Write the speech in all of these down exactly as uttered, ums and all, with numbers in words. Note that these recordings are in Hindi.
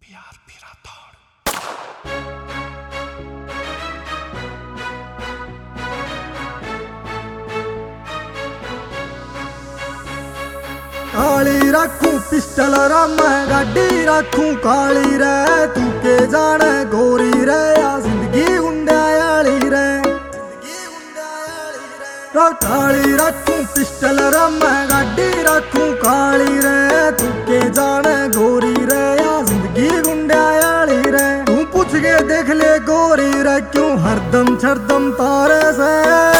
प्यार फिरा थाड़। काली रखू पिस्टल रा मैं गाड़ी रखू काली रे, तू के जाने गोरी रे या जिंदगी गुंडायाली रे। काली रखू पिस्टल रा मैं गाड़ी रखू काली रे, तू के जाने गोरी रे या जिंदगी गुंडायाली रे। तू पूछ के देख ले गोरी रे क्यों हरदम छरदम तारे से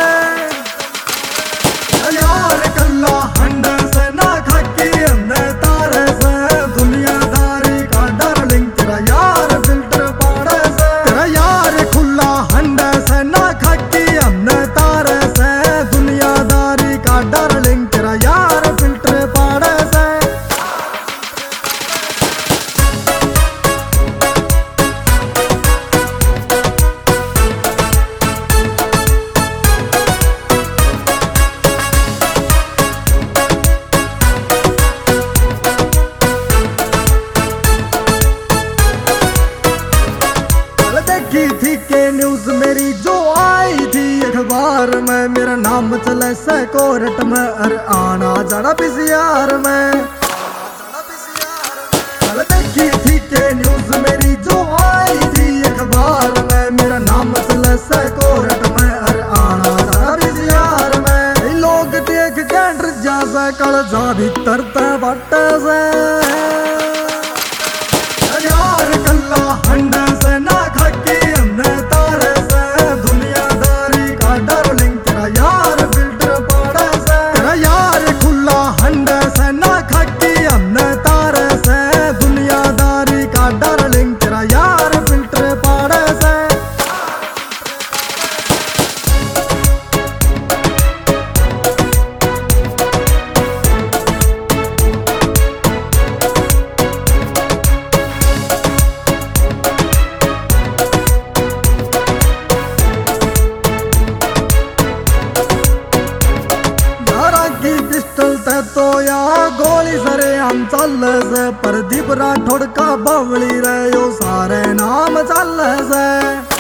यार कल्ला हंडा से ना खाकी हमने तारे से। दुनियादारी का डार्लिंग तेरा यार फिल्टर पाड़े से, तेरा यार खुला हंडा से ना खाकी हमने तारे से। दुनियादारी का डार्लिंग तेरा यार फिल्टर पाड़े से। देखी थी के न्यूज मेरी जो आई थी अखबार में, मेरा नाम चले से कोर्ट में अरे आना जाना पीसीआर में। कल देखी थी के न्यूज मेरी जो आई थी अखबार में, मेरा नाम चले से कोर्ट में अरे आना जाना पीसीआर में। लोग देख के डर जा से कल जा भीतर ते बट्टे से यार कल्ला हंडा से ना खाकी हमने तारे से। दुनियादारी का डार्लिंग तेरा यार फिल्टर पाड़े से, तेरा यार खुला हंडा से ना खाकी हमने तारे से। दुनियादारी का डार्लिंग तेरा यार फिल्टर पाड़े से। पिस्टल ते तो या गोली सरे हम चल से, प्रदीप राठौड़ का बावली रे यो सारे नाम चल से।